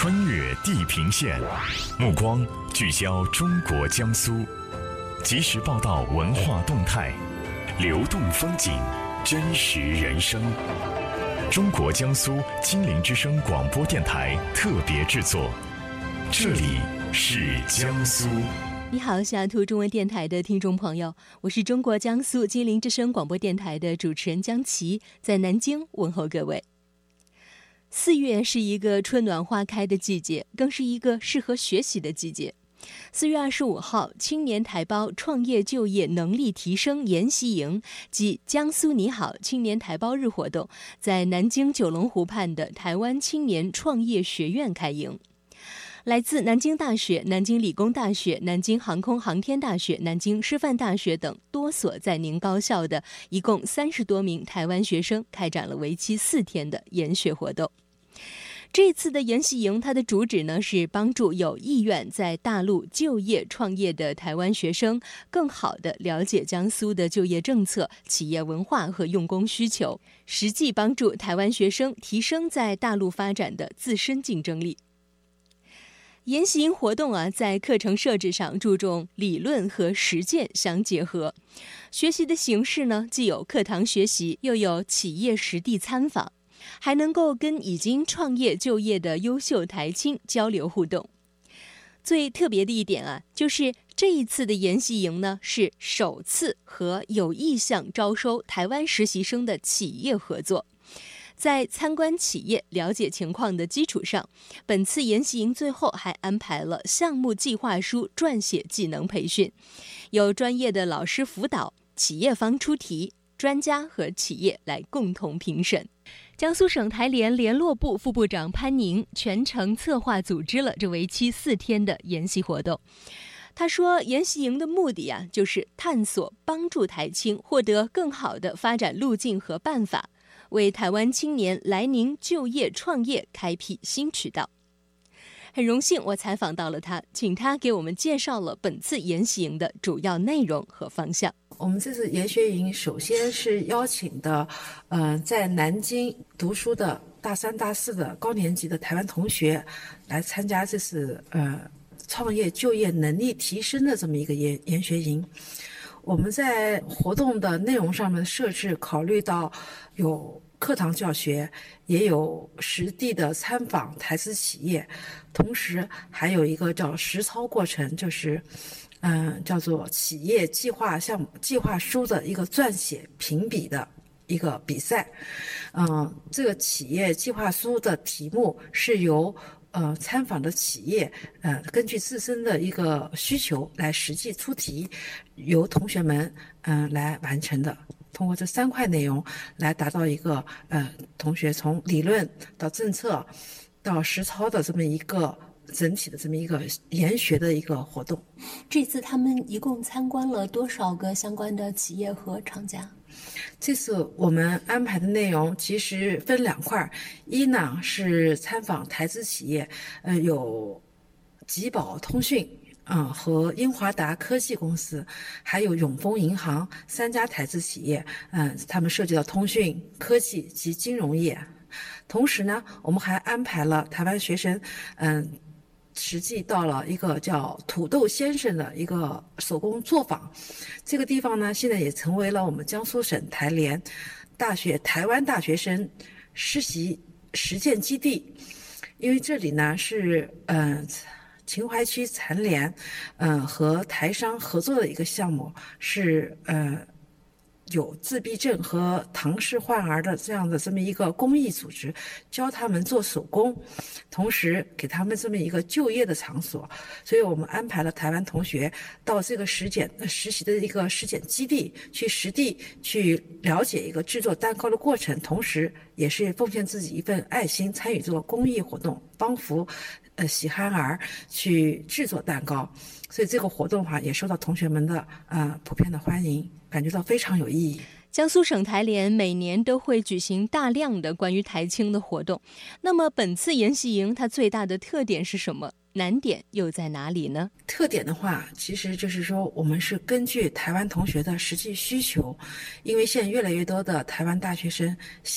穿越地平线，目光聚焦中国江苏，及时报道文化动态，流动风景，真实人生。中国江苏金陵之声广播电台特别制作，这里是江苏。 你好，西雅图中文电台的听众朋友，我是中国江苏金陵之声广播电台的主持人江琪，在南京问候各位。4月是一个春暖花开的季节，更是一个适合学习的季节。4月25号，青年台胞创业就业能力提升研习营及江苏你好青年台胞日活动，在南京九龙湖畔的台湾青年创业学院开营。来自南京大学、南京理工大学、南京航空航天大学、南京师范大学等多所在宁高校的一共30多名台湾学生开展了为期4天的研学活动。这次的研习营，它的主旨呢是帮助有意愿在大陆就业创业的台湾学生更好地了解江苏的就业政策、企业文化和用工需求，实际帮助台湾学生提升在大陆发展的自身竞争力。研习营活动在课程设置上注重理论和实践相结合，学习的形式呢，既有课堂学习，又有企业实地参访，还能够跟已经创业就业的优秀台青交流互动。最特别的一点就是这一次的研习营呢，是首次和有意向招收台湾实习生的企业合作。在参观企业、了解情况的基础上，本次研习营最后还安排了项目计划书撰写技能培训，有专业的老师辅导，企业方出题，专家和企业来共同评审。江苏省台联联络部副部长潘宁全程策划组织了这为期4天的研习活动。他说，研习营的目的就是探索帮助台青获得更好的发展路径和办法，为台湾青年来宁就业创业开辟新渠道。很荣幸我采访到了他，请他给我们介绍了本次研习营的主要内容和方向。 我们这次研学营首先是邀请的在南京读书的大3、大4的高年级的台湾同学来参加这次创业就业能力提升的这么一个研学营。我们在活动的内容上面的设置考虑到有课堂教学，也有实地的参访台资企业，同时还有一个叫实操过程，就是叫做企业计划项目计划书的一个撰写评比的一个比赛。这个企业计划书的题目是由参访的企业根据自身的一个需求来实际出题，由同学们来完成的。通过这3块内容来达到一个同学从理论到政策到实操的这么一个整体的这么一个研学的一个活动。 这次他们一共参观了多少个相关的企业和厂家？ 这次我们安排的内容其实分2块，一呢是参访台资企业，有吉宝通讯和英华达科技公司，还有永丰银行3家台资企业，他们涉及到通讯、科技及金融业。同时呢，我们还安排了台湾学生，实际到了一个叫土豆先生的一个手工作坊。这个地方呢，现在也成为了我们江苏省台联大学台湾大学生实习实践基地。因为这里呢是秦淮区残联和台商合作的一个项目，是有自闭症和唐氏患儿的这么一个公益组织，教他们做手工，同时给他们这么一个就业的场所。所以我们安排了台湾同学到这个实习的一个实践基地去实地去了解一个制作蛋糕的过程，同时也是奉献自己一份爱心，参与这个公益活动，帮扶喜憨儿去制作蛋糕。所以这个活动也受到同学们的普遍的欢迎，感觉到非常有意义。 江苏省台联每年都会举行大量的关于台青的活动，那么本次研习营它最大的特点是什么？难点又在哪里呢？ 特点的话，其实就是说我们是根据台湾同学的实际需求，因为现在越来越多的台湾大学生想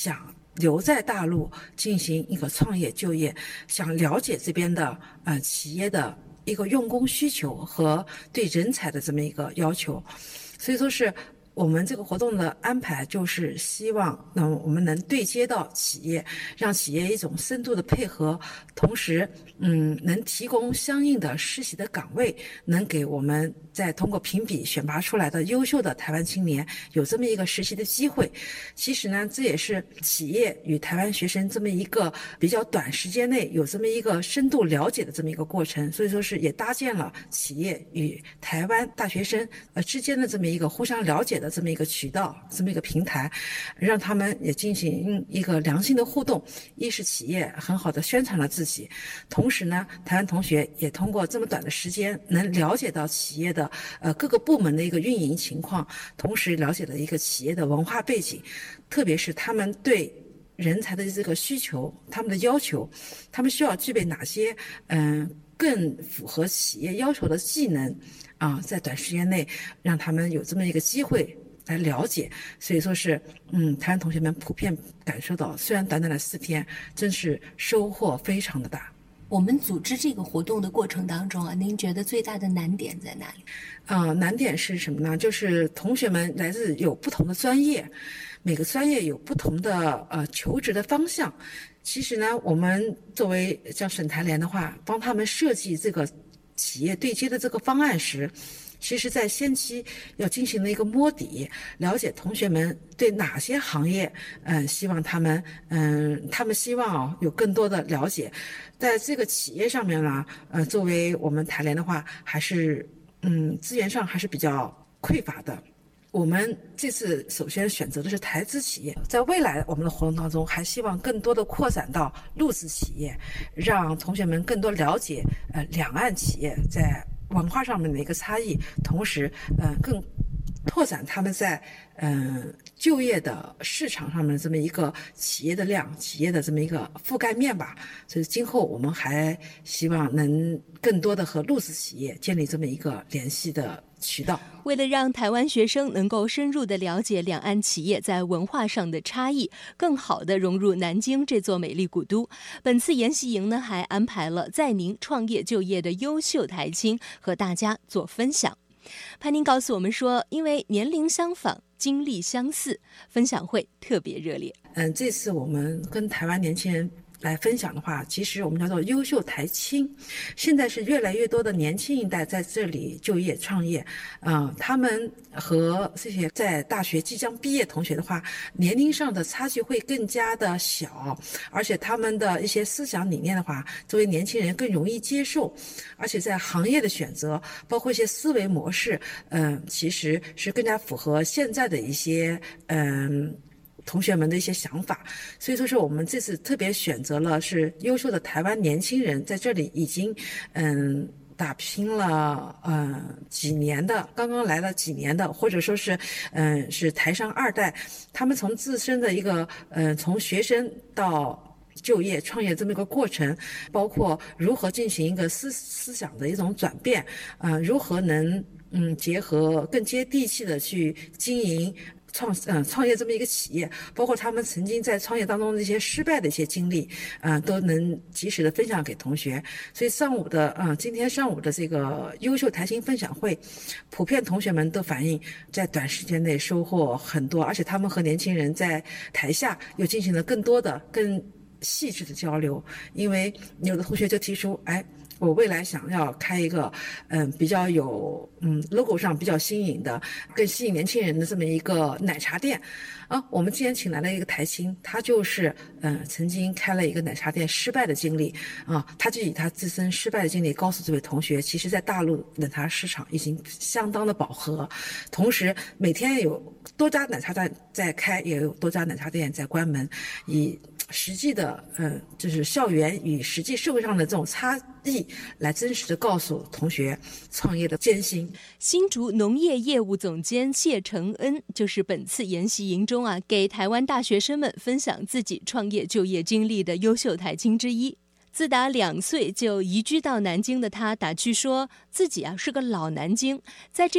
留在大陆进行一个创业就业，想了解这边的企业的一个用工需求和对人才的这么一个要求，所以说是我们这个活动的安排就是希望我们能对接到企业，让企业一种深度的配合，同时能提供相应的实习的岗位，能给我们再通过评比选拔出来的优秀的台湾青年有这么一个实习的机会。其实呢，这也是企业与台湾学生这么一个比较短时间内有这么一个深度了解的这么一个过程，所以说是也搭建了企业与台湾大学生之间的这么一个互相了解的这么一个渠道，这么一个平台，让他们也进行一个良性的互动。一是企业很好的宣传了自己，同时呢，台湾同学也通过这么短的时间能了解到企业的各个部门的一个运营情况，同时了解了一个企业的文化背景，特别是他们对人才的这个需求，他们的要求，他们需要具备哪些更符合企业要求的技能在短时间内让他们有这么一个机会来了解。所以说是台湾同学们普遍感受到，虽然短短的4天，真是收获非常的大。 我们组织这个活动的过程当中您觉得最大的难点在哪里？ 难点是什么呢？就是同学们来自有不同的专业，每个专业有不同的求职的方向。其实呢，我们作为像省台联的话，帮他们设计这个企业对接的这个方案时，其实在先期要进行了一个摸底，了解同学们对哪些行业希望他们希望有更多的了解。在这个企业上面呢，作为我们台联的话，还是资源上还是比较匮乏的。我们这次首先选择的是台资企业，在未来我们的活动当中，还希望更多的扩展到陆资企业，让同学们更多了解两岸企业在文化上面的一个差异，同时更拓展他们在就业的市场上面这么一个企业的量、企业的这么一个覆盖面吧。所以今后我们还希望能更多的和陆资企业建立这么一个联系的渠道。 为了让台湾学生能够深入地了解两岸企业在文化上的差异，更好地融入南京这座美丽古都，本次研习营呢还安排了在宁创业就业的优秀台青和大家做分享。潘宁告诉我们说，因为年龄相仿，经历相似，分享会特别热烈。 这次我们跟台湾年轻人来分享的话，其实我们叫做优秀台青。现在是越来越多的年轻一代在这里就业创业，他们和这些在大学即将毕业同学的话，年龄上的差距会更加的小，而且他们的一些思想理念的话，作为年轻人更容易接受，而且在行业的选择，包括一些思维模式，其实是更加符合现在的一些同学们的一些想法。所以说是我们这次特别选择了是优秀的台湾年轻人，在这里已经打拼了几年的，刚刚来了几年的，或者说是是台商2代，他们从自身的一个从学生到就业创业这么一个过程，包括如何进行一个思想的一种转变，如何能结合更接地气的去经营创业这么一个企业，包括他们曾经在创业当中的一些失败的一些经历，都能及时的分享给同学。所以今天上午的这个优秀台青分享会，普遍同学们都反映在短时间内收获很多，而且他们和年轻人在台下又进行了更多的更细致的交流。因为有的同学就提出，我未来想要开一个比较有logo 上比较新颖的、更吸引年轻人的这么一个奶茶店我们今天请来了一个台青，他就是曾经开了一个奶茶店失败的经历他就以他自身失败的经历告诉这位同学，其实在大陆奶茶市场已经相当的饱和，同时每天有多家奶茶店在开，也有多家奶茶店在关门，以实际的就是校园与实际社会上的这种差异来真实的告诉同学创业的艰辛。 新竹农业业务总监谢承恩就是本次研习营中给台湾大学生们分享自己创业就业经历的优秀台青之一。自打2岁就移居到南京的他打趣说，自己是个老南京，在这里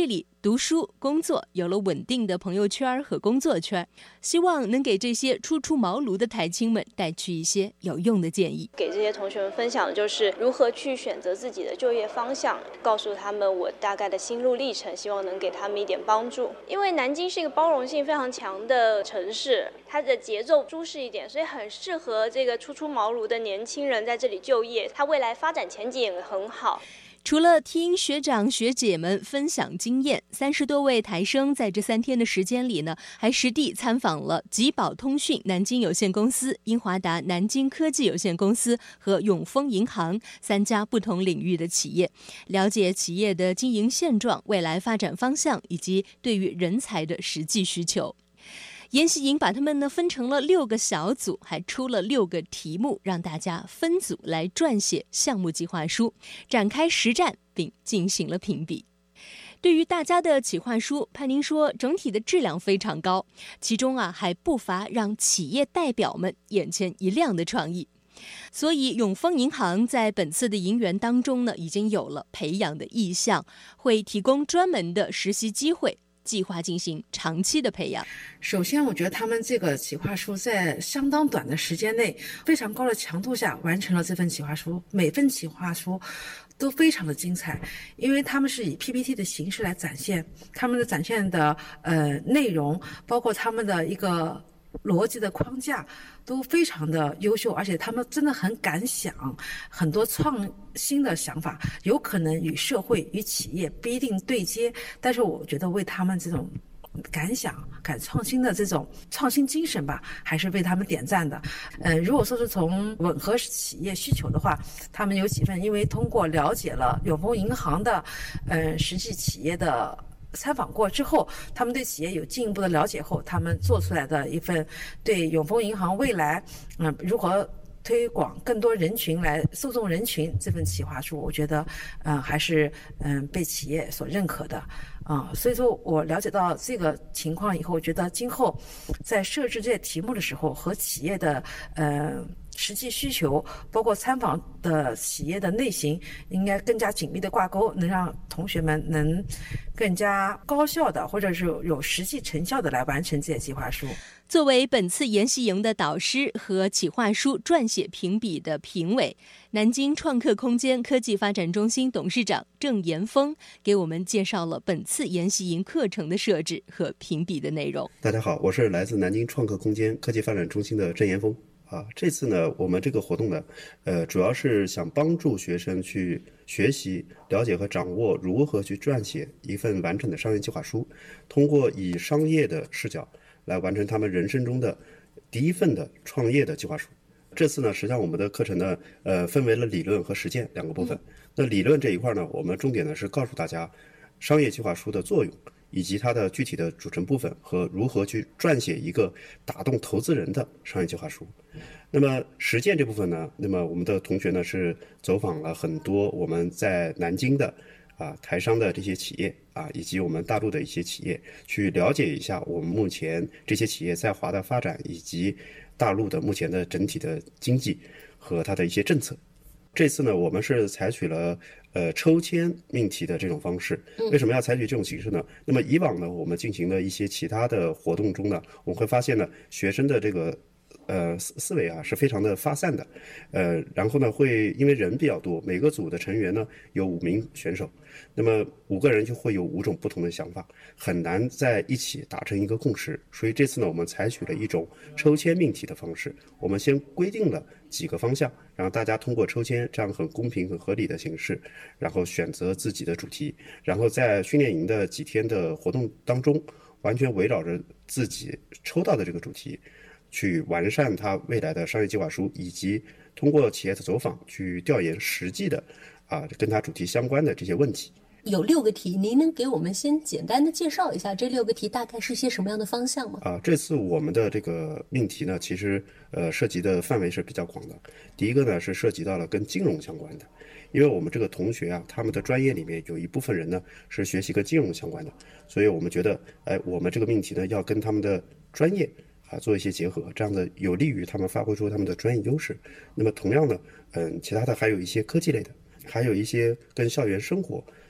读书、工作，有了稳定的朋友圈和工作圈，希望能给这些初出茅庐的台青们带去一些有用的建议。 给这些同学们分享的就是如何去选择自己的就业方向，告诉他们我大概的心路历程，希望能给他们一点帮助。因为南京是一个包容性非常强的城市，它的节奏舒适一点，所以很适合这个初出茅庐的年轻人在这里就业，它未来发展前景也很好。 除了听学长学姐们分享经验，30多位台生在这3天的时间里呢，还实地参访了吉宝通讯南京有限公司、英华达南京科技有限公司和永丰银行3家不同领域的企业，了解企业的经营现状、未来发展方向以及对于人才的实际需求。研习营把他们呢分成了6个小组，还出了6个题目，让大家分组来撰写项目计划书，展开实战并进行了评比。对于大家的企划书，潘宁说整体的质量非常高，其中还不乏让企业代表们眼前一亮的创意。所以永丰银行在本次的银援当中呢，已经有了培养的意向，会提供专门的实习机会，计划进行长期的培养。 首先我觉得他们这个企划书在相当短的时间内，非常高的强度下完成了这份企划书，每份企划书都非常的精彩，因为他们是以 PPT 的形式来展现，他们的展现的内容，包括他们的一个逻辑的框架都非常的优秀，而且他们真的很敢想，很多创新的想法，有可能与社会与企业不一定对接，但是我觉得为他们这种敢想敢创新的这种创新精神吧，还是为他们点赞的。如果说是从吻合企业需求的话，他们有几份因为通过了解了永丰银行的实际企业的参访过之后，他们对企业有进一步的了解后，他们做出来的一份对永丰银行未来如何推广更多人群来受众人群这份企划书，我觉得还是被企业所认可的所以说我了解到这个情况以后，我觉得今后在设置这些题目的时候，和企业的实际需求，包括参访的企业的类型，应该更加紧密的挂钩，能让同学们能更加高效的或者是有实际成效的来完成这些计划书。 作为本次研习营的导师和企划书撰写评比的评委，南京创客空间科技发展中心董事长郑延峰给我们介绍了本次研习营课程的设置和评比的内容。 大家好，我是来自南京创客空间科技发展中心的郑延峰。这次呢，我们这个活动呢，主要是想帮助学生去学习、了解和掌握如何去撰写一份完整的商业计划书，通过以商业的视角来完成他们人生中的第一份的创业的计划书。这次呢，实际上我们的课程呢，分为了理论和实践2个部分。那理论这一块呢，我们重点呢是告诉大家商业计划书的作用，以及它的具体的组成部分和如何去撰写一个打动投资人的商业计划书。那么实践这部分呢，那么我们的同学呢是走访了很多我们在南京的台商的这些企业以及我们大陆的一些企业，去了解一下我们目前这些企业在华的发展，以及大陆的目前的整体的经济和它的一些政策。这次呢，我们是采取了抽签命题的这种方式。为什么要采取这种形式呢？那么以往呢，我们进行的一些其他的活动中呢，我们会发现呢，学生的这个思维是非常的发散的，然后呢会因为人比较多，每个组的成员呢有5名选手，那么5个人就会有5种不同的想法，很难在一起达成一个共识。所以这次呢，我们采取了一种抽签命题的方式，我们先规定了几个方向，然后大家通过抽签这样很公平很合理的形式，然后选择自己的主题，然后在训练营的几天的活动当中，完全围绕着自己抽到的这个主题去完善它未来的商业计划书，以及通过企业的走访去调研实际的跟它主题相关的这些问题。 有6个题，您能给我们先简单的介绍一下这6个题大概是些什么样的方向吗？ 这次我们的这个命题呢，其实涉及的范围是比较广的。第一个呢是涉及到了跟金融相关的，因为我们这个同学他们的专业里面有一部分人呢是学习跟金融相关的，所以我们觉得我们这个命题呢要跟他们的专业做一些结合，这样的有利于他们发挥出他们的专业优势。那么同样呢，其他的还有一些科技类的，还有一些跟校园生活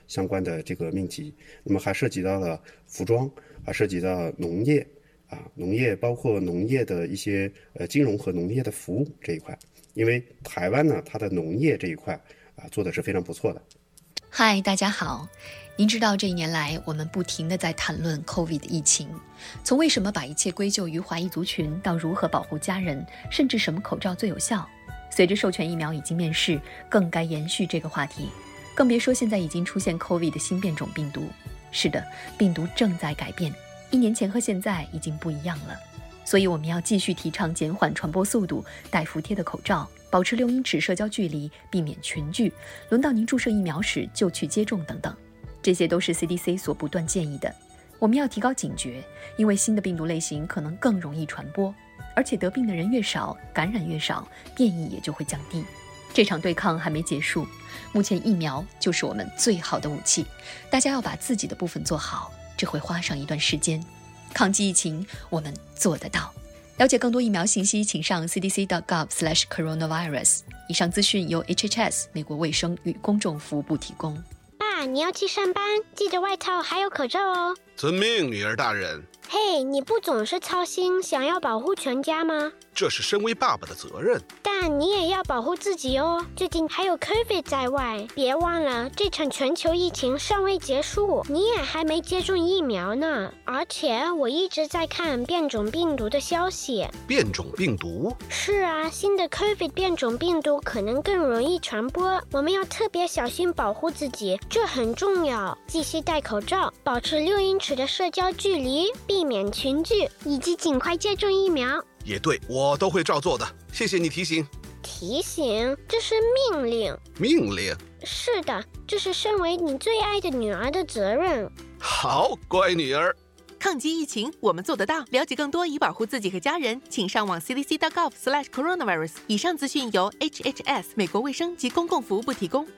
相关的这个命题。那么还涉及到了服装，还涉及到农业农业包括农业的一些金融和农业的服务这一块。因为台湾呢，它的农业这一块做的是非常不错的。 嗨，大家好。您知道这一年来我们不停地在谈论 COVID 疫情，从为什么把一切归咎于华裔族群，到如何保护家人，甚至什么口罩最有效。随着授权疫苗已经面世，更该延续这个话题。更别说现在已经出现 COVID 的新变种病毒。是的，病毒正在改变，1年前和现在已经不一样了。所以我们要继续提倡减缓传播速度，戴服帖的口罩，保持6英尺社交距离，避免群聚，轮到您注射疫苗时就去接种等等。这些都是 CDC 所不断建议的。我们要提高警觉，因为新的病毒类型可能更容易传播，而且得病的人越少，感染越少，变异也就会降低。这场对抗还没结束，目前疫苗就是我们最好的武器。大家要把自己的部分做好，这会花上一段时间。抗击疫情，我们做得到。了解更多疫苗信息，请上 cdc.gov/coronavirus。以上资讯由 HHS 美国卫生与公众服务部提供。 爸，你要去上班，记得外套还有口罩哦。 遵命，女儿大人。 嘿，你不总是操心，想要保护全家吗？ 这是身为爸爸的责任。 但你也要保护自己哦，最近还有 COVID 在外，别忘了这场全球疫情尚未结束，你也还没接种疫苗呢。而且我一直在看变种病毒的消息。 变种病毒？ 是啊，新的 COVID 变种病毒可能更容易传播，我们要特别小心保护自己，这很重要。继续戴口罩，保持6英尺的社交距离，避免群聚，以及尽快接种疫苗。 也对，我都会照做的。谢谢你提醒。 提醒？这是命令。 命令？ 是的，这是身为你最爱的女儿的责任。 好，乖女儿。 抗击疫情，我们做得到。了解更多以保护自己和家人，请上网 cdc.gov/coronavirus。以上资讯由 HHS 美国卫生及公共服务部提供。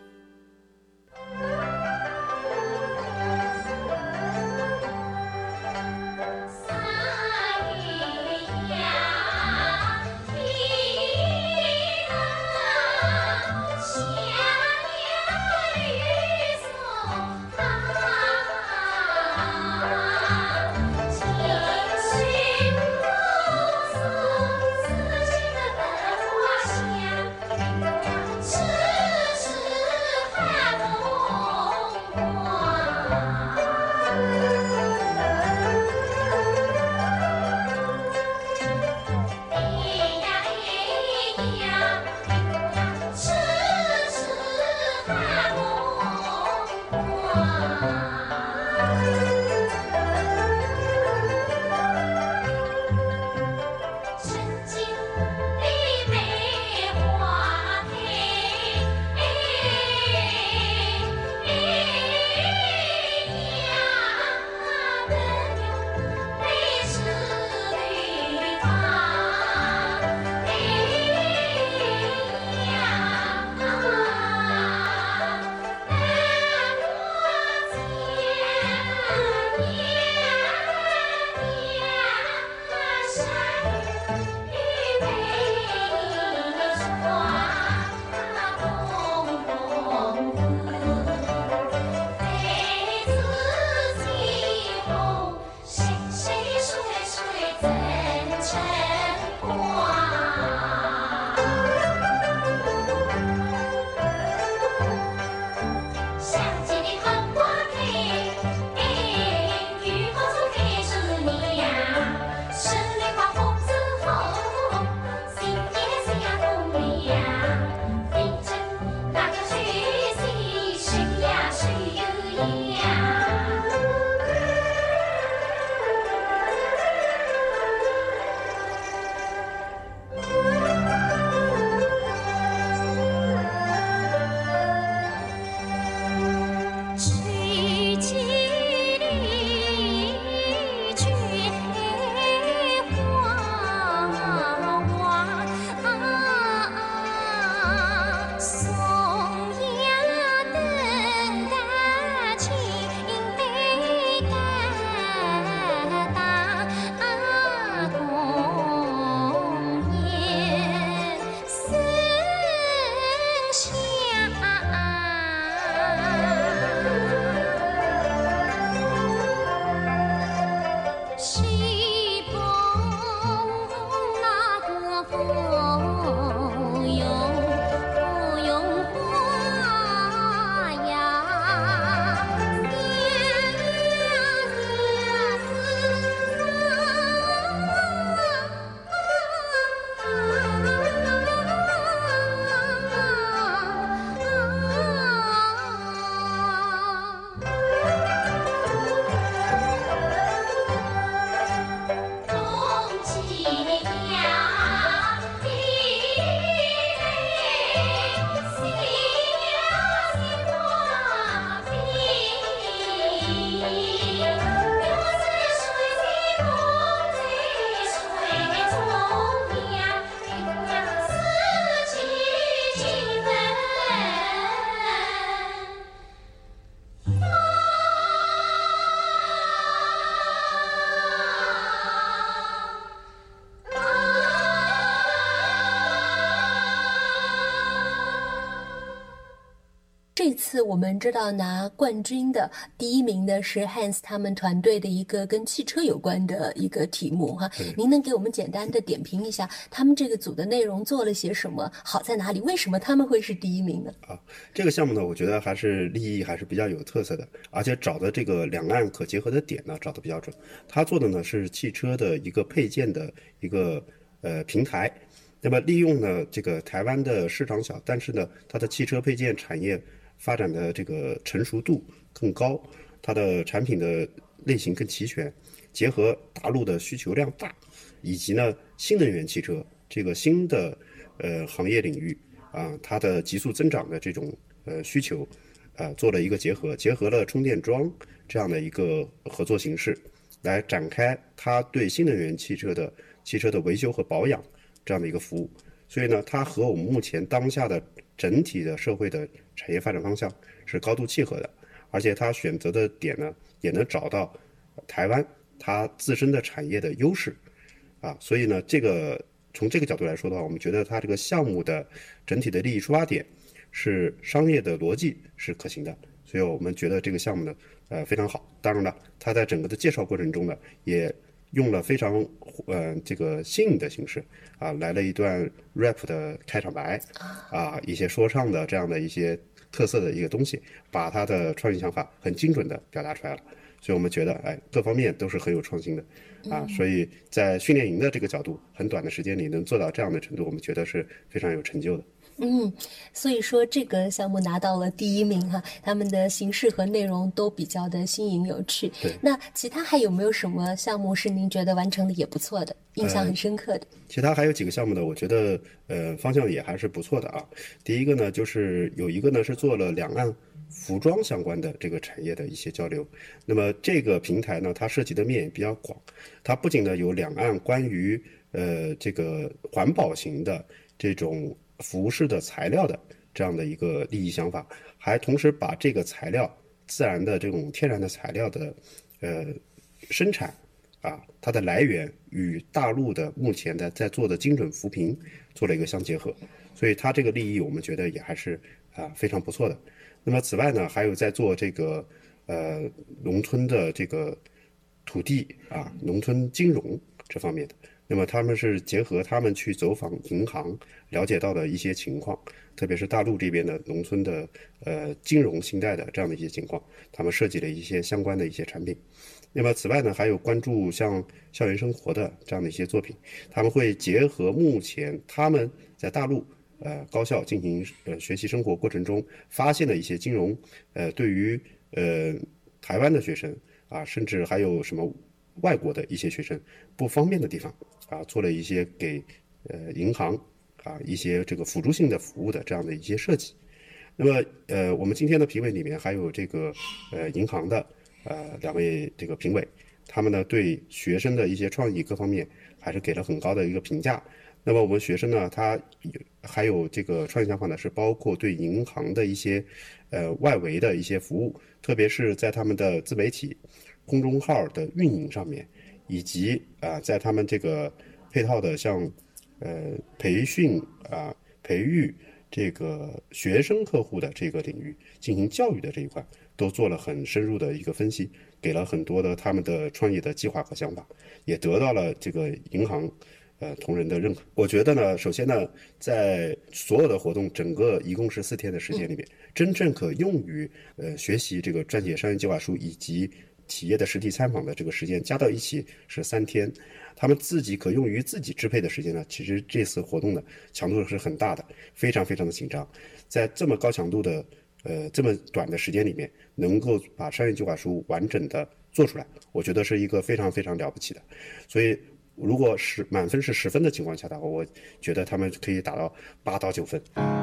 这次我们知道拿冠军的第1名的是 Hans 他们团队的一个跟汽车有关的一个题目哈，您能给我们简单的点评一下他们这个组的内容做了些什么，好在哪里？为什么他们会是第1名呢？ 这个项目呢，我觉得还是立意还是比较有特色的，而且找的这个两岸可结合的点呢，找的比较准。他做的呢是汽车的一个配件的一个平台，那么利用呢这个台湾的市场小，但是呢它的汽车配件产业发展的这个成熟度更高，它的产品的类型更齐全，结合大陆的需求量大，以及呢新能源汽车这个新的行业领域它的急速增长的这种需求做了一个结合了充电桩这样的一个合作形式，来展开它对新能源汽车的维修和保养这样的一个服务。所以呢，它和我们目前当下的整体的社会的产业发展方向是高度契合的，而且它选择的点呢，也能找到台湾它自身的产业的优势所以呢，从这个角度来说的话，我们觉得它这个项目的整体的利益出发点是商业的逻辑是可行的，所以我们觉得这个项目呢非常好。当然了，它在整个的介绍过程中呢，也用了非常这个新颖的形式来了一段 rap 的开场白一些说唱的这样的一些特色的一个东西，把它的创意想法很精准的表达出来了。所以我们觉得各方面都是很有创新的所以在训练营的这个角度，很短的时间里能做到这样的程度，我们觉得是非常有成就的。 所以说这个项目拿到了第1名哈，他们的形式和内容都比较的新颖有趣。那其他还有没有什么项目是您觉得完成的也不错的，印象很深刻的？ 其他还有几个项目呢，我觉得方向也还是不错的第一个呢，就是有一个呢是做了两岸服装相关的这个产业的一些交流。那么这个平台呢，它涉及的面也比较广，它不仅呢有两岸关于这个环保型的这种服饰的材料的这样的一个利益想法，还同时把这个材料自然的这种天然的材料的生产它的来源与大陆的目前的在做的精准扶贫做了一个相结合，所以它这个利益我们觉得也还是非常不错的。那么此外呢，还有在做这个农村的这个土地农村金融这方面的。那么他们是结合他们去走访银行了解到的一些情况，特别是大陆这边的农村的金融信贷的这样的一些情况，他们设计了一些相关的一些产品。那么此外呢，还有关注像校园生活的这样的一些作品，他们会结合目前他们在大陆高校进行学习生活过程中发现的一些金融对于台湾的学生甚至还有什么外国的一些学生不方便的地方做了一些给银行一些这个辅助性的服务的这样的一些设计。那么我们今天的评委里面还有这个银行的2位这个评委，他们呢对学生的一些创意各方面还是给了很高的一个评价。那么我们学生呢，他还有这个创意想法呢，是包括对银行的一些外围的一些服务，特别是在他们的自媒体公众号的运营上面，以及在他们这个配套的像培训培育这个学生客户的这个领域进行教育的这一块，都做了很深入的一个分析，给了很多的他们的创业的计划和想法，也得到了这个银行同仁的认可。我觉得呢，首先呢，在所有的活动整个一共是4天的时间里面，真正可用于学习这个撰写商业计划书以及企业的实体参访的这个时间加到一起是3天，他们自己可用于自己支配的时间呢，其实这次活动的强度是很大的，非常非常的紧张。在这么高强度的这么短的时间里面，能够把商业计划书完整的做出来，我觉得是一个非常非常了不起的。所以如果是满分是10分的情况下的话，我觉得他们可以达到8到9分。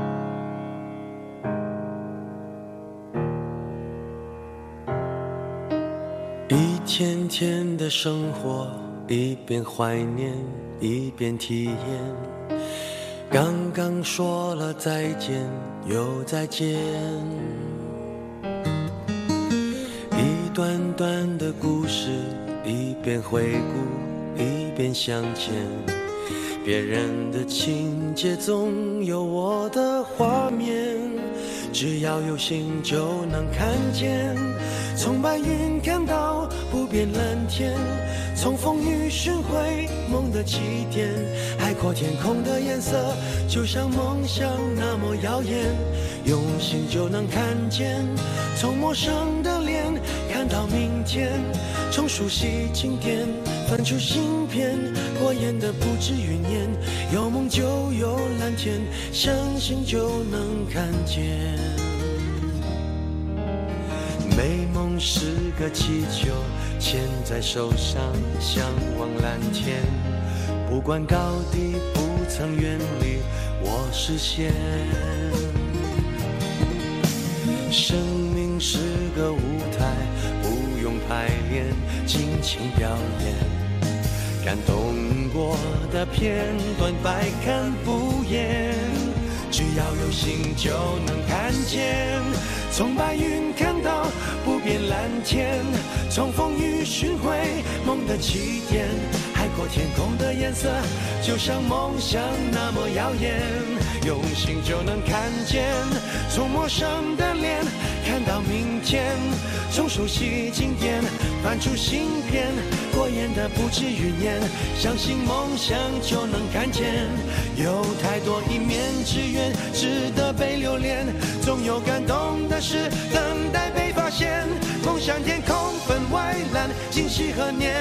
一天天的生活，一边怀念一边体验，刚刚说了再见又再见，一段段的故事，一边回顾一边向前，别人的情节总有我的画面， 只要有心就能看见。从白云看到不变蓝天，从风雨寻回梦的起点。海阔天空的颜色就像梦想那么耀眼，用心就能看见。从陌生的脸看到明天，从熟悉经典翻出新篇，过眼的不止云烟，有梦就有蓝天，相信就能看见。美梦是个气球，牵在手上，向往蓝天。不管高低，不曾远离我视线。生命是个舞台，不用排练，尽情表演。感动过的片段，百看不厌。只要有心就能看见，从白云看到不变蓝天，从风雨寻回梦的起点。海阔天空的颜色就像梦想那么耀眼，用心就能看见。从陌生的脸看到明天，从熟悉经典翻出新篇，过眼的不止云烟，相信梦想就能看见。有太多一面之缘值得被留恋，总有感动的事等待被发现。梦想天空分外蓝，今夕何年？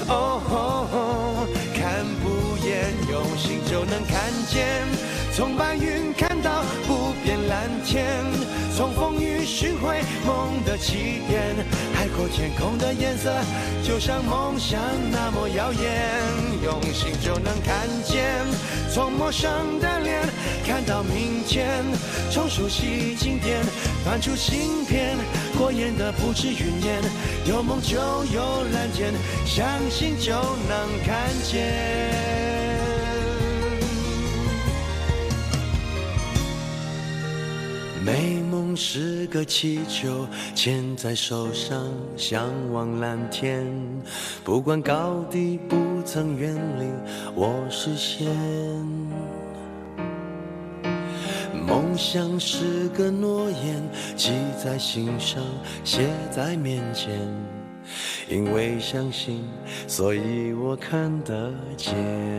看不厌，用心就能看见。从白云看到不变蓝天，从风雨寻回梦的起点。海阔天空的颜色就像梦想那么耀眼，用心就能看见。从陌生的脸看到明天，从熟悉经典翻出新篇，过眼的不止云烟，有梦就有蓝天，相信就能看见。美梦是个气球，牵在手上，向往蓝天。不管高低，不曾远离我视线。梦想是个诺言，记在心上，写在面前。因为相信，所以我看得见。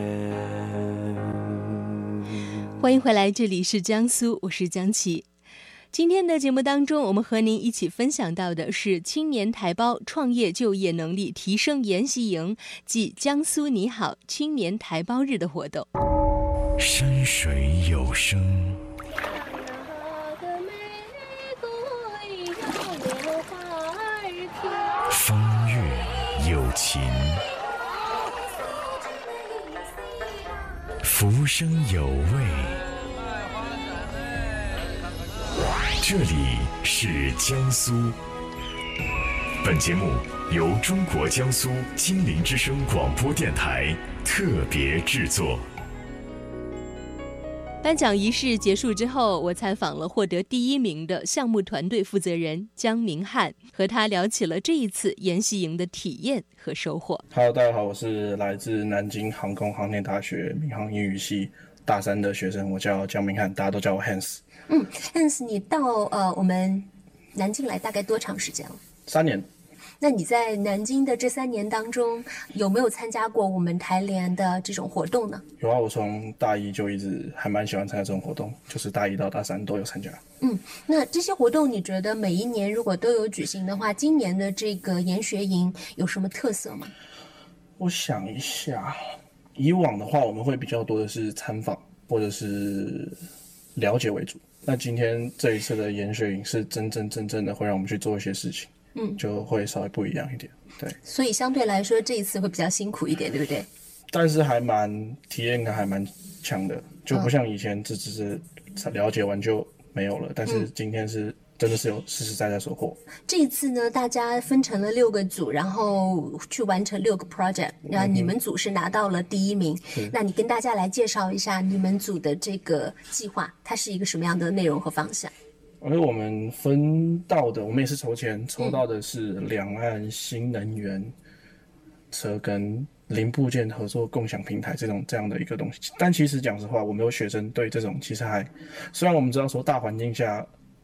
欢迎回来，这里是江苏，我是江琪。今天的节目当中，我们和您一起分享到的是青年台胞创业就业能力提升研习营暨江苏你好青年台胞日的活动。 山水有声，风月有情，浮生有味。这里是江苏。本节目由中国江苏金陵之声广播电台特别制作。 颁奖仪式结束之后，我采访了获得第1名的项目团队负责人江明翰，和他聊起了这一次研习营的体验和收获。 Hello， 大家好，我是来自南京航空航天大学民航英语系大3的学生，我叫江明翰，大家都叫我 Hans。Hans， 你到我们南京来大概多长时间了 ？3年。 那你在南京的这3年当中，有没有参加过我们台联的这种活动呢？ 有啊，我从大1就一直还蛮喜欢参加这种活动，就是大1到大3都有参加。 那这些活动你觉得每一年如果都有举行的话，今年的这个研学营有什么特色吗？ 我想一下，以往的话我们会比较多的是参访或者是了解为主，那今天这一次的研学营是真正的会让我们去做一些事情，就会稍微不一样一点。对， 所以相对来说这一次会比较辛苦一点，对不对？ 但是还蛮体验感还蛮强的，就不像以前只是了解完就没有了，但是今天是真的是有实实在在收获。 这一次呢，大家分成了6个组，然后去完成6个 project， 然后你们组是拿到了第1名。那你跟大家来介绍一下你们组的这个计划，它是一个什么样的内容和方向？ 而我们分到的，我们也是筹钱，抽到的是两岸新能源车跟零部件合作共享平台这样的一个东西。但其实讲实话，我们有学生对这种其实还，虽然我们知道说大环境下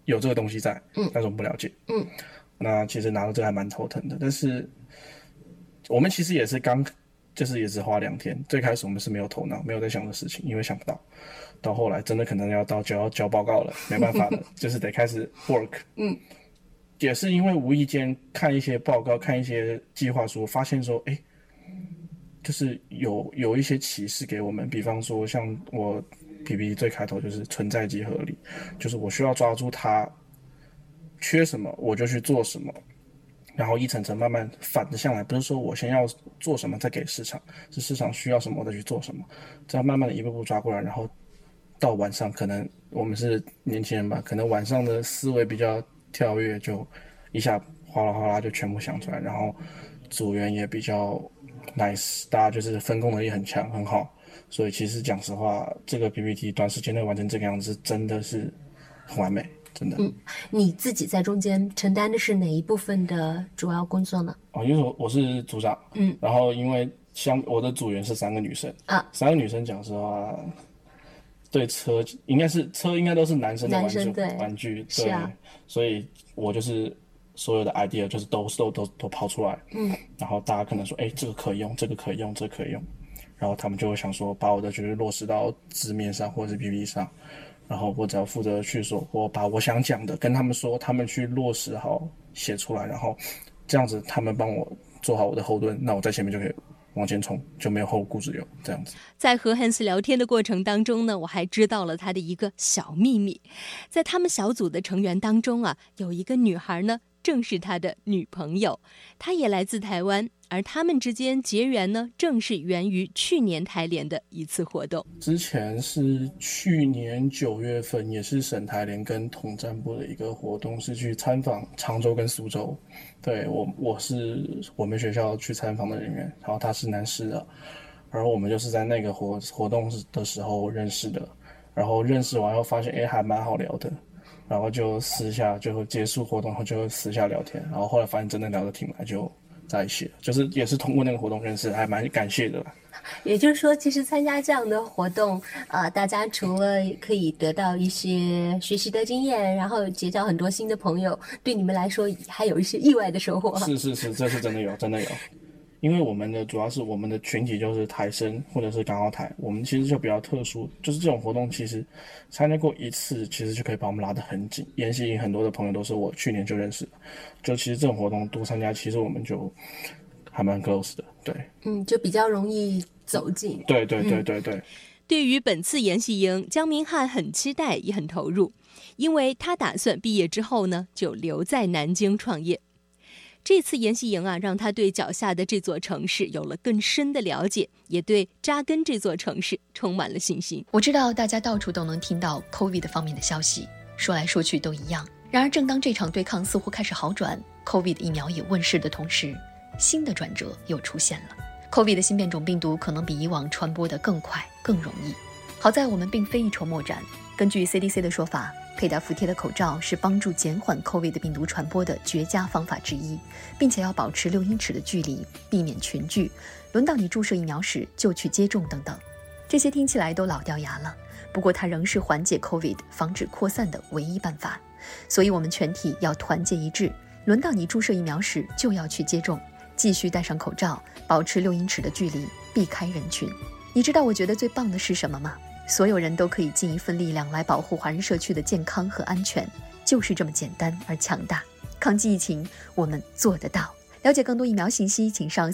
有这个东西在，但是我们不了解，那其实拿到这个还蛮头疼的。但是我们其实也是就是也只花2天，最开始我们是没有头脑，没有在想的事情，因为想不到，到后来真的可能要交报告了，没办法了，就是得开始 work，也是因为无意间看一些报告，看一些计划书，发现说，就是有一些启示给我们，比方说像我 PPT 最开头就是存在即合理，就是我需要抓住它缺什么我就去做什么，然后一层层慢慢反着向来，不是说我先要做什么再给市场，是市场需要什么我再去做什么，这样慢慢的一步步抓过来，然后到晚上可能我们是年轻人吧，可能晚上的思维比较跳跃，就一下哗啦哗啦就全部想出来，然后组员也比较 nice， 大家就是分工能力很强很好，所以其实讲实话，这个 PPT 短时间内完成这个样子真的是很完美，真的。 你自己在中间承担的是哪一部分的主要工作呢？ 因为我是组长，然后因为我的组员是3个女生，3个女生讲实话，对车应该都是男生的玩具，对，所以我就是所有的 idea 就是都抛出来，然后大家可能说，这个可以用，这个可以用，这个可以用，然后他们就会想说，把我的就是落实到字面上或者是 PPT 上，然后我只要负责去说，我把我想讲的跟他们说，他们去落实好写出来，然后这样子他们帮我做好我的后盾，那我在前面就可以往前冲，就没有后顾之忧，这样子。 在和 Hans 聊天的过程当中呢，我还知道了他的一个小秘密，在他们小组的成员当中啊，有一个女孩呢，正是他的女朋友，她也来自台湾，而他们之间结缘呢，正是源于去年台联的一次活动。 之前是去年9月份，也是省台联跟统战部的一个活动，是去参访常州跟苏州。对，我是我们学校去参访的人员，然后他是南师的，然后我们就是在那个活动的时候认识的，然后认识完后发现还蛮好聊的。然后就私下就结束活动后就私下聊天，然后后来发现真的聊得挺来，就在一起了，就是也是通过那个活动认识，还蛮感谢的啦。 也就是说，其实参加这样的活动，大家除了可以得到一些学习的经验，然后结交很多新的朋友，对你们来说还有一些意外的收获。 是，这是真的有，真的有。因为我们的主要是我们的群体就是台生或者是港澳台，我们其实就比较特殊，就是这种活动其实参加过一次，其实就可以把我们拉得很紧。研习营很多的朋友都是我去年就认识的，就其实这种活动多参加，其实我们就还蛮 close 的，对， 就比较容易走近。 对。 对于本次研习营，江明翰很期待，也很投入，因为他打算毕业之后呢，就留在南京创业。这次研习营让他对脚下的这座城市有了更深的了解，也对扎根这座城市充满了信心。 我知道大家到处都能听到 COVID 方面的消息，说来说去都一样。然而正当这场对抗似乎开始好转， COVID 疫苗也问世的同时，新的转折又出现了。 COVID 的新变种病毒可能比以往传播得更快更容易。好在我们并非一筹莫展，根据 CDC 的说法，佩戴服帖的口罩是帮助减缓 COVID 病毒传播的绝佳方法之一，并且要保持6英尺的距离，避免群聚，轮到你注射疫苗时就去接种等等。这些听起来都老掉牙了，不过它仍是缓解 COVID 防止扩散的唯一办法。所以我们全体要团结一致，轮到你注射疫苗时就要去接种，继续戴上口罩，保持6英尺的距离，避开人群。你知道我觉得最棒的是什么吗？所有人都可以尽一份力量来保护华人社区的健康和安全，就是这么简单而强大。抗击疫情，我们做得到。了解更多疫苗信息，请上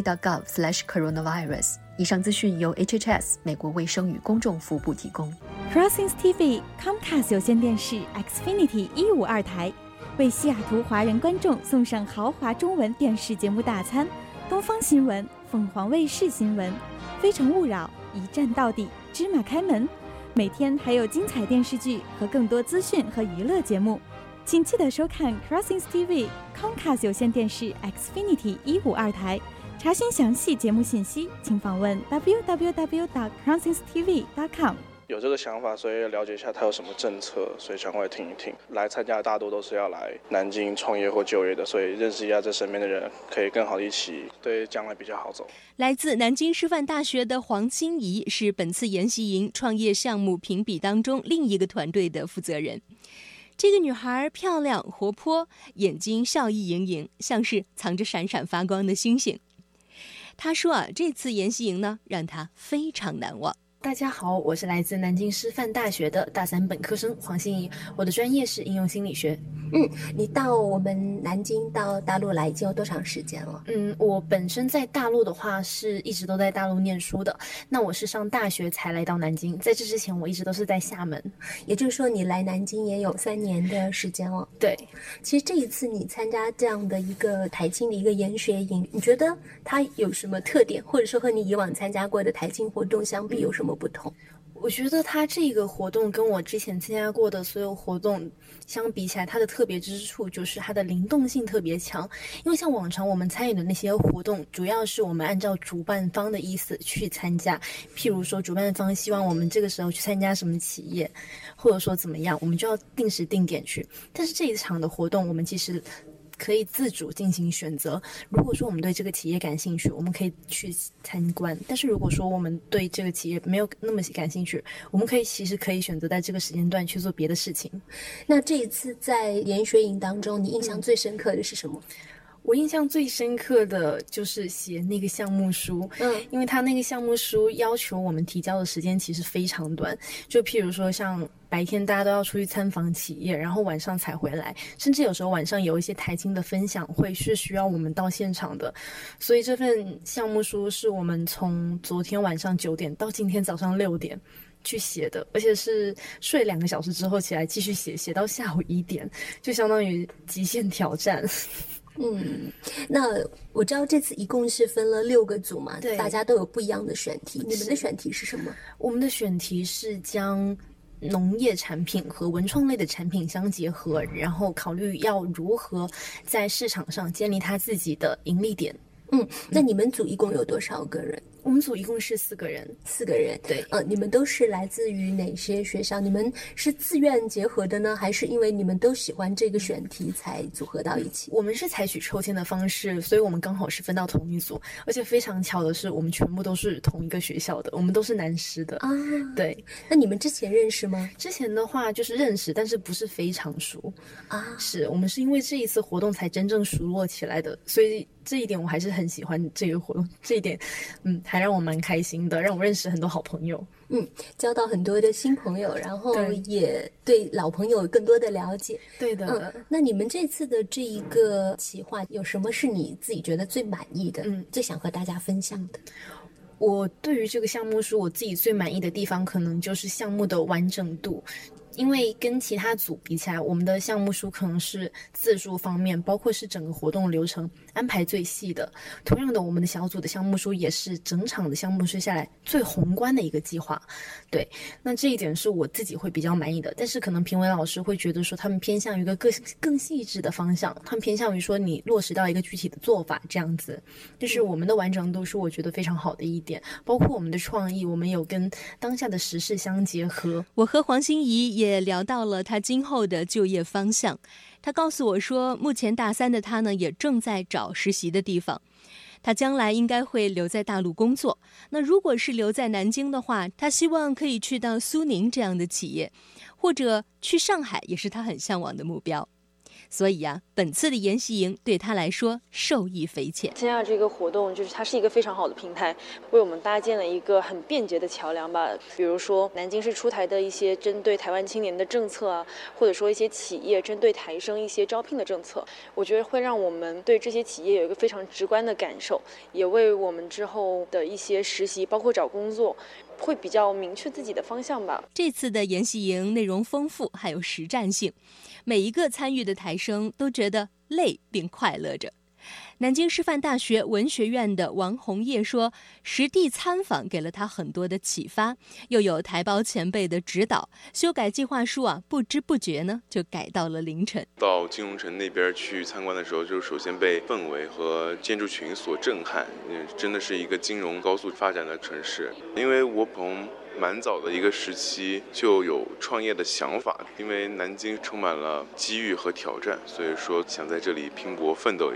cdc.gov/coronavirus。以上资讯由 HHS 美国卫生与公众服务部提供。 Crossings TV Comcast 有线电视 Xfinity 152台为西雅图华人观众送上豪华中文电视节目大餐，东方新闻、凤凰卫视新闻、非诚勿扰、一站到底、芝麻开门，每天还有精彩电视剧和更多资讯和娱乐节目，请记得收看 Crossings TV Comcast 有线电视 Xfinity 152台。查询详细节目信息，请访问 www.crossingstv.com。 有这个想法，所以要了解一下它有什么政策，所以想过来听一听。来参加的大多都是要来南京创业或就业的，所以认识一下这身边的人，可以更好的一起，对将来比较好走。 来自南京师范大学的黄欣怡是本次研习营创业项目评比当中另一个团队的负责人。 这个女孩漂亮活泼，眼睛笑意盈盈，像是藏着闪闪发光的星星。她说这次研习营呢，让她非常难忘。 大家好，我是来自南京师范大学的大3本科生黄欣怡，我的专业是应用心理学。 你到我们南京到大陆来已经有多长时间了？ 我本身在大陆的话是一直都在大陆念书的，那我是上大学才来到南京，在这之前我一直都是在厦门。 也就是说你来南京也有3年的时间了。 对， 其实这一次你参加这样的一个台青的一个研学营，你觉得它有什么特点，或者说和你以往参加过的台青活动相比有什么不同？ 我觉得它这个活动跟我之前参加过的所有活动相比起来，它的特别之处就是它的灵动性特别强。因为像往常我们参与的那些活动，主要是我们按照主办方的意思去参加，譬如说主办方希望我们这个时候去参加什么企业，或者说怎么样，我们就要定时定点去。但是这一场的活动，我们其实可以自主进行选择。如果说我们对这个企业感兴趣，我们可以去参观，但是如果说我们对这个企业没有那么感兴趣，我们其实可以选择在这个时间段去做别的事情。 那这一次在研学营当中，你印象最深刻的是什么？ 我印象最深刻的就是写那个项目书，因为他那个项目书要求我们提交的时间其实非常短，就譬如说像白天大家都要出去参访企业，然后晚上才回来，甚至有时候晚上有一些台青的分享会是需要我们到现场的，所以这份项目书是我们从昨天晚上9点到今天早上6点去写的，而且是睡2个小时之后起来继续写，写到下午1点，就相当于极限挑战。 那我知道这次一共是分了6个组嘛， 对， 大家都有不一样的选题。你们的选题是什么？ 我们的选题是将农业产品和文创类的产品相结合，然后考虑要如何在市场上建立他自己的盈利点。 那你们组一共有多少个人？ 我们组一共是4个人。 4个人， 对。 你们都是来自于哪些学校？你们是自愿结合的呢，还是因为你们都喜欢这个选题才组合到一起？ 我们是采取抽签的方式，所以我们刚好是分到同一组，而且非常巧的是，我们全部都是同一个学校的，我们都是南师的。对。 那你们之前认识吗？ 之前的话就是认识，但是不是非常熟。是我们是因为这一次活动才真正熟络起来的，所以这一点我还是很喜欢这个活动，这一点还让我蛮开心的，让我认识很多好朋友。 交到很多的新朋友，然后也对老朋友有更多的了解。 对的。 那你们这次的这一个企划有什么是你自己觉得最满意的，最想和大家分享的？ 我对于这个项目书我自己最满意的地方可能就是项目的完整度，因为跟其他组比起来，我们的项目书可能是字数方面，包括是整个活动流程安排最细的。同样的，我们的小组的项目书也是整场的项目书下来最宏观的一个计划。对，那这一点是我自己会比较满意的。但是可能评委老师会觉得说，他们偏向于一个更细致的方向，他们偏向于说你落实到一个具体的做法这样子。就是我们的完整度是我觉得非常好的一点，包括我们的创意，我们有跟当下的时事相结合。 我和黄欣怡也聊到了他今后的就业方向，他告诉我说，目前大3的他呢也正在找实习的地方，他将来应该会留在大陆工作。那如果是留在南京的话，他希望可以去到苏宁这样的企业，或者去上海，也是他很向往的目标。所以本次的研习营对他来说受益匪浅。 参加这个活动，就是它是一个非常好的平台，为我们搭建了一个很便捷的桥梁吧。比如说，南京市出台的一些针对台湾青年的政策啊，或者说一些企业针对台生一些招聘的政策，我觉得会让我们对这些企业有一个非常直观的感受，也为我们之后的一些实习，包括找工作，会比较明确自己的方向吧。 这次的研习营内容丰富，还有实战性，每一个参与的台生都觉得累并快乐着。南京师范大学文学院的王红叶说，实地参访给了他很多的启发，又有台胞前辈的指导，修改计划书不知不觉呢就改到了凌晨。 到金融城那边去参观的时候，就首先被氛围和建筑群所震撼，真的是一个金融高速发展的城市。因为我从蛮早的一个时期就有创业的想法，因为南京充满了机遇和挑战，所以说想在这里拼搏奋斗一下。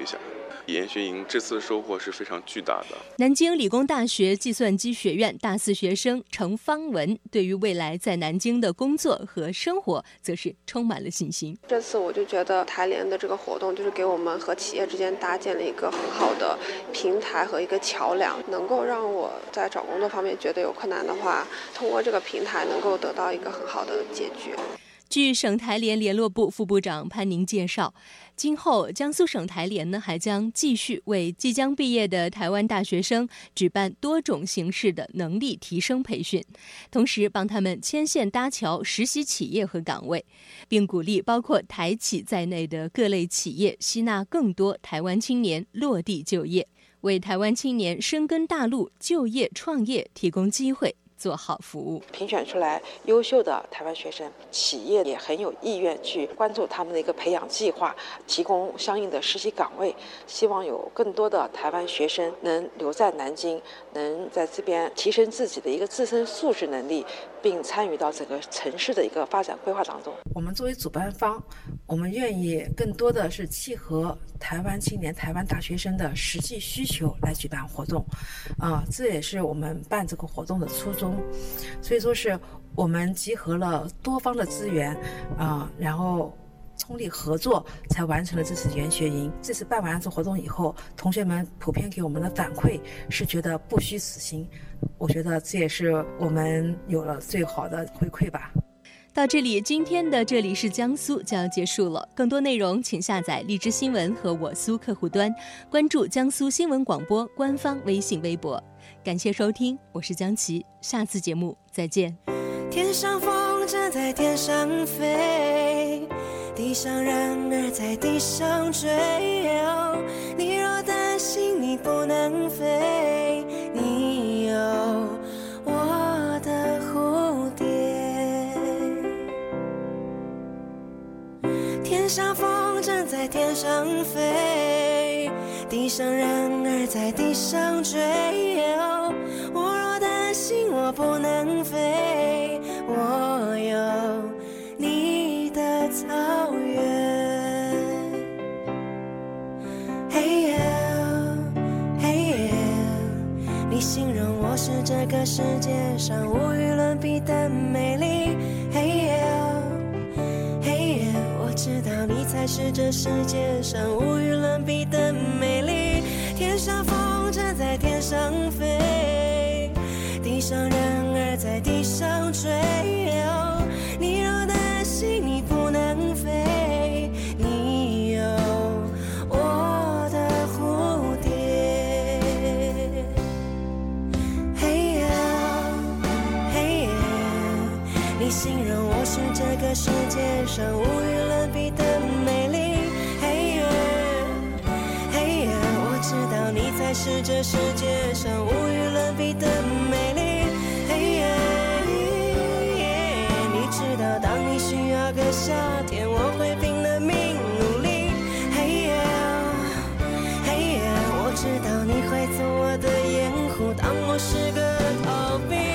研学营这次的收获是非常巨大的。 南京理工大学计算机学院大4学生程方文对于未来在南京的工作和生活则是充满了信心。 这次我就觉得台联的这个活动就是给我们和企业之间搭建了一个很好的平台和一个桥梁，能够让我在找工作方面觉得有困难的话，通过这个平台能够得到一个很好的解决。 据省台联联络部副部长潘宁介绍，今后江苏省台联呢还将继续为即将毕业的台湾大学生举办多种形式的能力提升培训，同时帮他们牵线搭桥实习企业和岗位，并鼓励包括台企在内的各类企业吸纳更多台湾青年落地就业，为台湾青年深耕大陆就业创业提供机会，做好服务。 评选出来优秀的台湾学生，企业也很有意愿去关注他们的一个培养计划，提供相应的实习岗位，希望有更多的台湾学生能留在南京，能在这边提升自己的一个自身素质能力，并参与到整个城市的一个发展规划当中。 我们作为主办方，我们愿意更多的是契合台湾青年、台湾大学生的实际需求来举办活动，这也是我们办这个活动的初衷。所以说是我们集合了多方的资源，然后通力合作才完成了这次研学营。这次办完这活动以后，同学们普遍给我们的反馈是觉得不虚此行，我觉得这也是我们有了最好的回馈吧。 到这里，今天的这里是江苏就要结束了。更多内容请下载荔枝新闻和我苏客户端，关注江苏新闻广播官方微信微博。感谢收听，我是江琪，下次节目再见。 天上风筝在天上飞，地上人儿在地上追，你若担心你不能飞，你有我的蝴蝶。天上风筝在天上飞，地上人儿在地上追，我若担心我不能飞，我有你的草原。嘿呦嘿呦，你形容我是这个世界上无与伦比的美丽。嘿呦嘿呦，我知道你才是这世界上无与伦比的美丽。天上风筝在天上飞，地上人儿在地上追，你若担心你不能飞，你有我的蝴蝶。嘿呦嘿呦，你形容我是这个世界上无与伦比的美丽。嘿呦嘿呦，我知道你才是这世界上无与伦比的美丽。嘿耶，你知道当你需要个夏天，我会拼了命努力。嘿耶嘿耶，我知道你会做我的掩护，当我是个逃兵。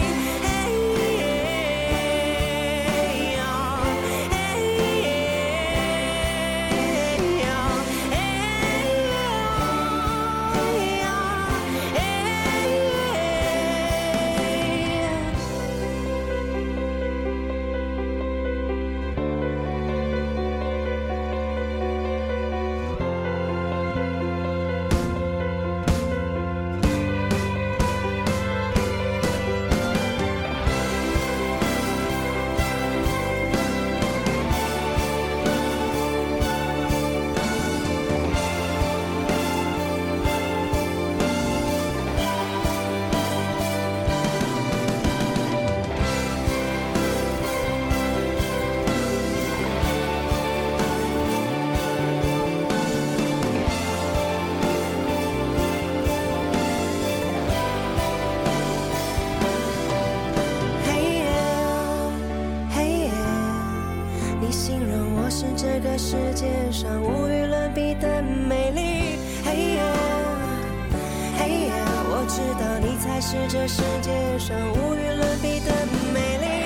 这个世界上无与伦比的美丽。嘿呀嘿呀，我知道你才是这世界上无与伦比的美丽。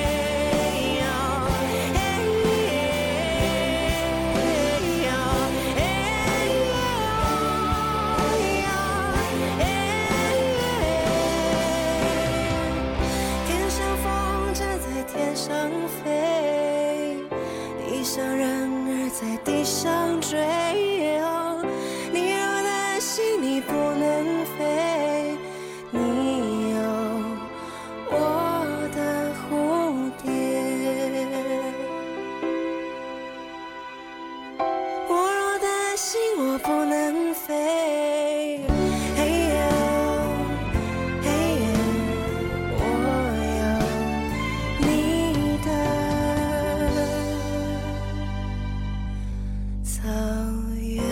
嘿呀嘿呀地上人儿在地上追。你有的心你不能飞，你有我的蝴蝶。我若担心我不能飞，嘿呦嘿呦，我有你的草原。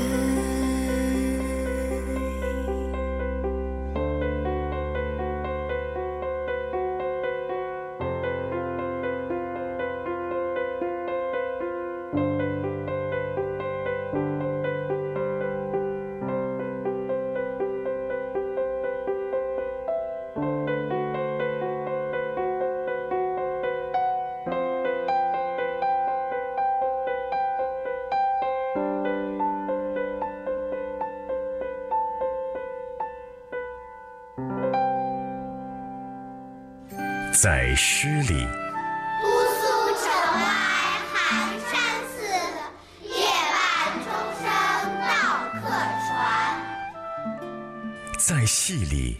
在诗里， 姑苏城外寒山寺，夜半钟声到客船。 在戏里，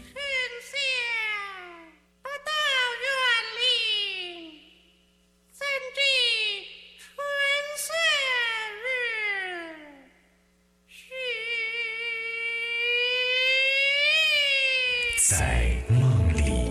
不到园里，怎知春色日徐。 在梦里，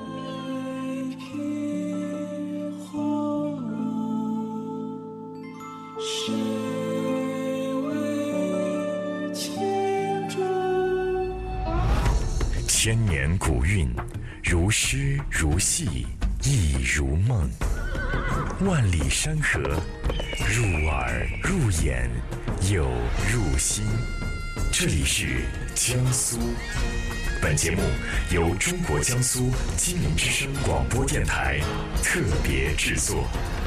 千年古韵，如诗如戏，亦如梦。万里山河，入耳入眼，又入心。这里是江苏。本节目由中国江苏金陵之声广播电台特别制作。